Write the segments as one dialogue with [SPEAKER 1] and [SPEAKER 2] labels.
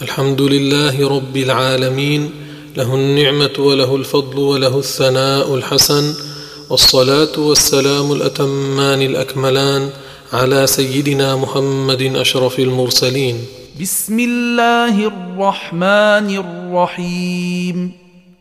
[SPEAKER 1] الحمد لله رب العالمين، له النعمة وله الفضل وله الثناء الحسن، والصلاة والسلام الأتمان الأكملان على سيدنا محمد أشرف المرسلين.
[SPEAKER 2] بسم الله الرحمن الرحيم.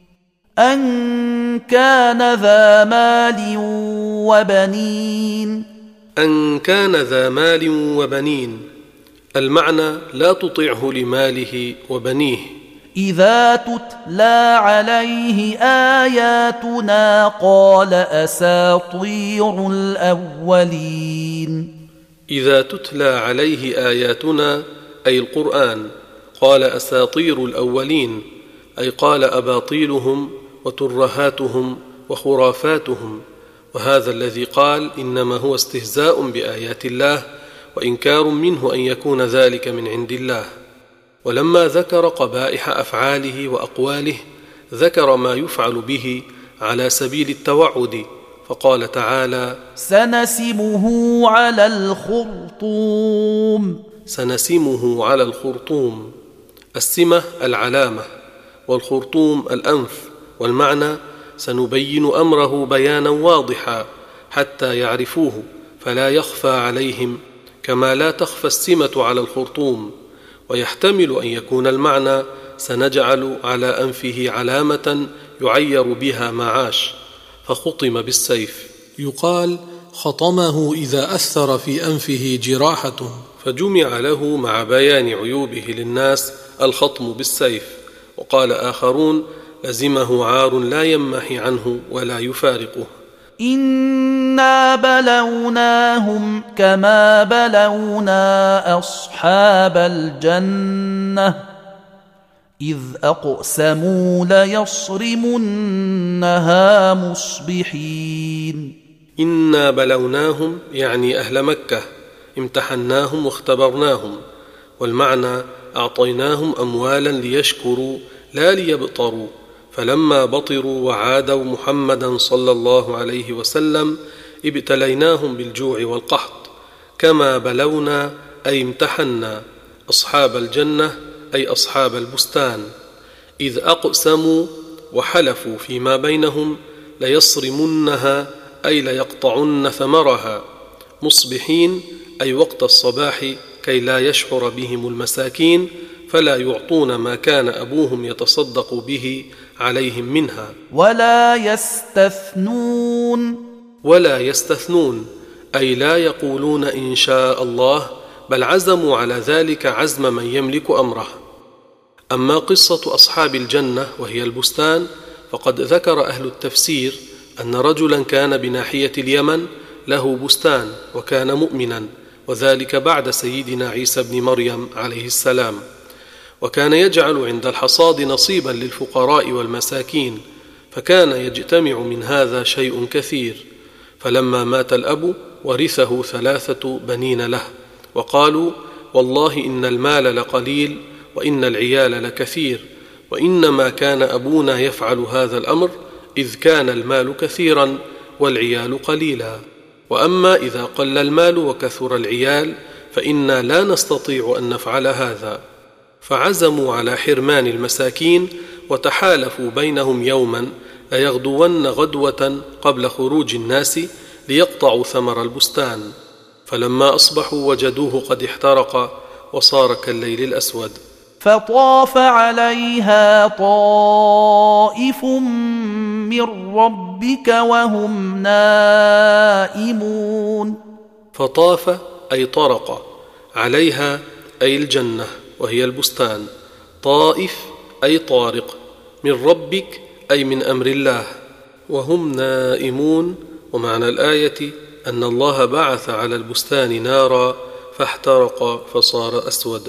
[SPEAKER 2] أن كان ذا مال وبنين.
[SPEAKER 1] أن كان ذا مال وبنين، المعنى لا تطعه لماله وبنيه.
[SPEAKER 2] إذا تتلى عليه آياتنا قال أساطير الأولين.
[SPEAKER 1] إذا تتلى عليه آياتنا أي القرآن قال أساطير الأولين، أي قال أباطيلهم وترهاتهم وخرافاتهم. وهذا الذي قال إنما هو استهزاء بآيات الله وإنكار منه أن يكون ذلك من عند الله. ولما ذكر قبائح أفعاله وأقواله ذكر ما يفعل به على سبيل التوعد، فقال تعالى:
[SPEAKER 2] سنسمه على الخرطوم.
[SPEAKER 1] سنسمه على الخرطوم، السمة العلامة، والخرطوم الأنف، والمعنى سنبين أمره بيانا واضحا حتى يعرفوه فلا يخفى عليهم، كما لا تخفى السمة على الخرطوم. ويحتمل أن يكون المعنى سنجعل على أنفه علامة يعير بها ما عاش، فخطم بالسيف. يقال خطمه إذا أثر في أنفه جراحة، فجمع له مع بيان عيوبه للناس الخطم بالسيف. وقال آخرون لزمه عار لا يمحي عنه ولا يفارقه.
[SPEAKER 2] إنا بلوناهم كما بلونا أصحاب الجنة إذ أقسموا ليصرمنها مصبحين.
[SPEAKER 1] إنا بلوناهم يعني أهل مكة، امتحناهم واختبرناهم، والمعنى أعطيناهم أموالا ليشكروا لا ليبطروا، فلما بطروا وعادوا محمدا صلى الله عليه وسلم ابتليناهم بالجوع والقحط. كما بلونا أي امتحنا أصحاب الجنة أي أصحاب البستان، إذ أقسموا وحلفوا فيما بينهم ليصرمنها أي ليقطعن ثمرها، مصبحين أي وقت الصباح كي لا يشعر بهم المساكين فلا يعطون ما كان أبوهم يتصدق به عليهم منها.
[SPEAKER 2] ولا
[SPEAKER 1] يستثنون أي لا يقولون إن شاء الله، بل عزموا على ذلك عزم من يملك أمره. أما قصة أصحاب الجنة وهي البستان فقد ذكر أهل التفسير أن رجلا كان بناحية اليمن له بستان وكان مؤمنا، وذلك بعد سيدنا عيسى بن مريم عليه السلام، وكان يجعل عند الحصاد نصيبا للفقراء والمساكين، فكان يجتمع من هذا شيء كثير. فلما مات الأب ورثه 3 بنين له، وقالوا والله إن المال لقليل وإن العيال لكثير، وإنما كان أبونا يفعل هذا الأمر إذ كان المال كثيرا والعيال قليلا، وأما إذا قل المال وكثر العيال فإنا لا نستطيع أن نفعل هذا. فعزموا على حرمان المساكين وتحالفوا بينهم يوما ليغدون غدوة قبل خروج الناس ليقطعوا ثمر البستان، فلما أصبحوا وجدوه قد احترق وصار كالليل الأسود.
[SPEAKER 2] فطاف عليها طائف من ربك وهم نائمون.
[SPEAKER 1] فطاف أي طرق، عليها أي الجنة وهي البستان، طائف أي طارق، من ربك أي من أمر الله، وهم نائمون. ومعنى الآية أن الله بعث على البستان نارا فاحترق فصار أسود.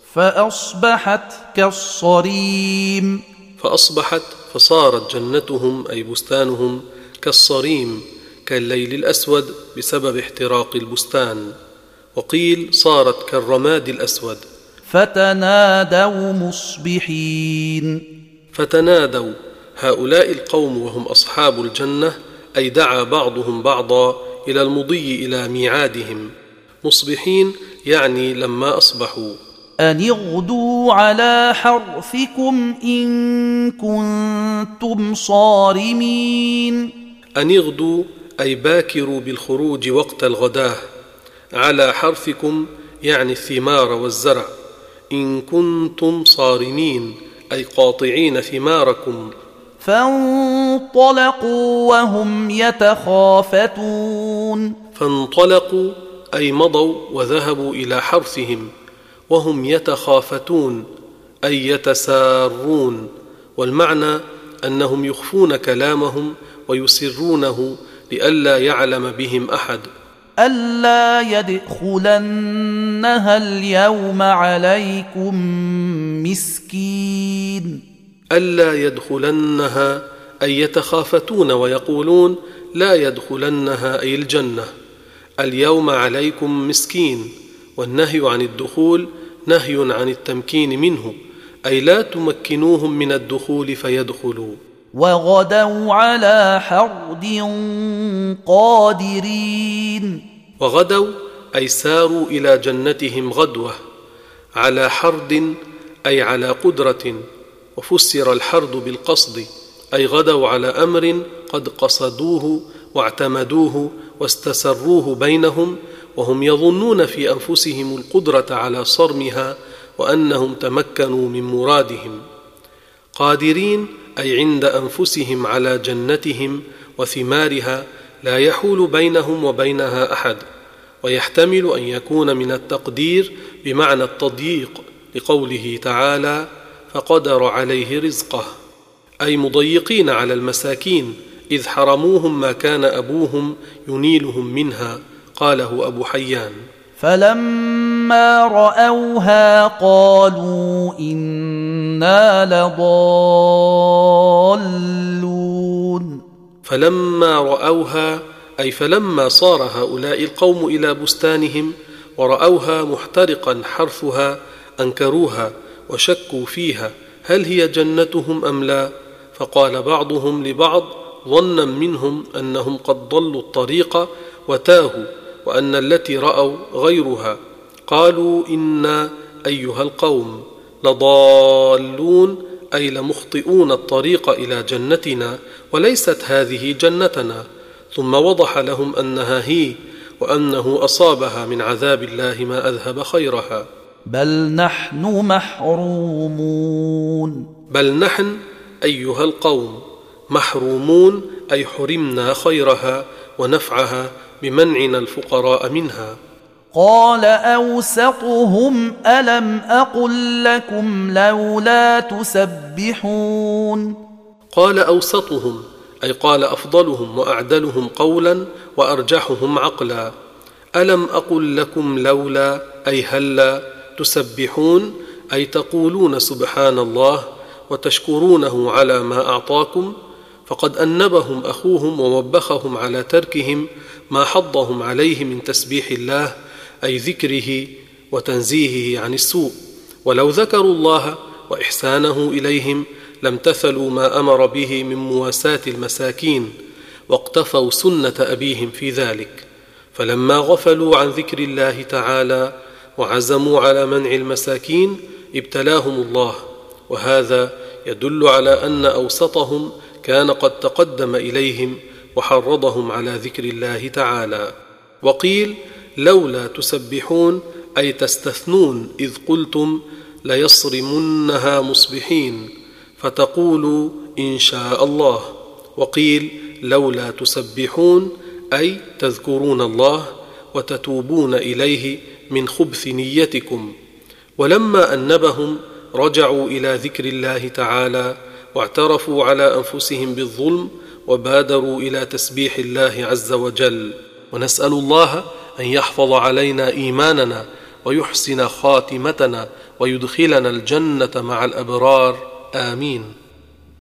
[SPEAKER 2] فأصبحت كالصريم.
[SPEAKER 1] فأصبحت فصارت جنتهم أي بستانهم كالصريم كالليل الأسود بسبب احتراق البستان، وقيل صارت كالرماد الأسود.
[SPEAKER 2] فتنادوا مصبحين.
[SPEAKER 1] فتنادوا هؤلاء القوم وهم أصحاب الجنة، أي دعا بعضهم بعضا إلى المضي إلى ميعادهم. مصبحين يعني لما أصبحوا.
[SPEAKER 2] أن اغدوا على حرثكم إن كنتم صارمين.
[SPEAKER 1] أن اغدوا أي باكروا بالخروج وقت الغداة، على حرثكم يعني الثمار والزرع، إن كنتم صارمين أي قاطعين ثماركم.
[SPEAKER 2] فانطلقوا وهم يتخافتون.
[SPEAKER 1] فانطلقوا أي مضوا وذهبوا إلى حرثهم وهم يتخافتون أي يتسارون، والمعنى أنهم يخفون كلامهم ويسرونه لئلا يعلم بهم أحد.
[SPEAKER 2] ألا يدخلنها اليوم عليكم مسكين.
[SPEAKER 1] ألا يدخلنها أي يتخافتون ويقولون لا يدخلنها أي الجنة. اليوم عليكم مسكين، والنهي عن الدخول نهي عن التمكين منه، أي لا تمكنوهم من الدخول فيدخلوا.
[SPEAKER 2] وغدوا على حرد قادرين.
[SPEAKER 1] وغدوا أي ساروا إلى جنتهم غدوة، على حرد أي على قدرة، وفسر الحرد بالقصد، أي غدوا على أمر قد قصدوه واعتمدوه واستسروه بينهم، وهم يظنون في أنفسهم القدرة على صرمها وأنهم تمكنوا من مرادهم. قادرين أي عند أنفسهم على جنتهم وثمارها، لا يحول بينهم وبينها أحد، ويحتمل أن يكون من التقدير بمعنى التضييق، لقوله تعالى فقدر عليه رزقه، أي مضيقين على المساكين إذ حرموهم ما كان أبوهم ينيلهم منها. قاله أبو حيان.
[SPEAKER 2] فلما رأوها قالوا إنا لضالون.
[SPEAKER 1] فلما رأوها أي فلما صار هؤلاء القوم إلى بستانهم ورأوها محترقا حرثها أنكروها وشكوا فيها هل هي جنتهم أم لا، فقال بعضهم لبعض ظنا منهم أنهم قد ضلوا الطريق وتاهوا، وأن التي رأوا غيرها، قالوا إنا أيها القوم لضالون أي لمخطئون الطريق إلى جنتنا وليست هذه جنتنا. ثم وضح لهم أنها هي، وأنه أصابها من عذاب الله ما أذهب خيرها.
[SPEAKER 2] بل نحن محرومون.
[SPEAKER 1] بل نحن أيها القوم محرومون أي حرمنا خيرها ونفعها بمنعنا الفقراء منها.
[SPEAKER 2] قال أوسطهم ألم أقل لكم لولا تسبحون.
[SPEAKER 1] قال أوسطهم أي قال أفضلهم وأعدلهم قولا وأرجحهم عقلا. ألم أقل لكم لولا أي هلا تسبحون أي تقولون سبحان الله وتشكرونه على ما أعطاكم. فقد أنبهم أخوهم ووبخهم على تركهم ما حضهم عليه من تسبيح الله أي ذكره وتنزيهه عن السوء، ولو ذكروا الله وإحسانه إليهم لامتثلوا ما أمر به من مواساة المساكين واقتفوا سنة أبيهم في ذلك. فلما غفلوا عن ذكر الله تعالى وعزموا على منع المساكين ابتلاهم الله، وهذا يدل على أن أوسطهم كان قد تقدم إليهم وحرضهم على ذكر الله تعالى. وقيل لولا تسبحون أي تستثنون إذ قلتم ليصرمنها مصبحين فتقولوا إن شاء الله. وقيل لولا تسبحون أي تذكرون الله وتتوبون إليه من خبث نيتكم. ولما أنبهم رجعوا إلى ذكر الله تعالى واعترفوا على أنفسهم بالظلم وبادروا إلى تسبيح الله عز وجل. ونسأل الله أن يحفظ علينا إيماننا ويحسن خاتمتنا ويدخلنا الجنة مع الأبرار، آمين.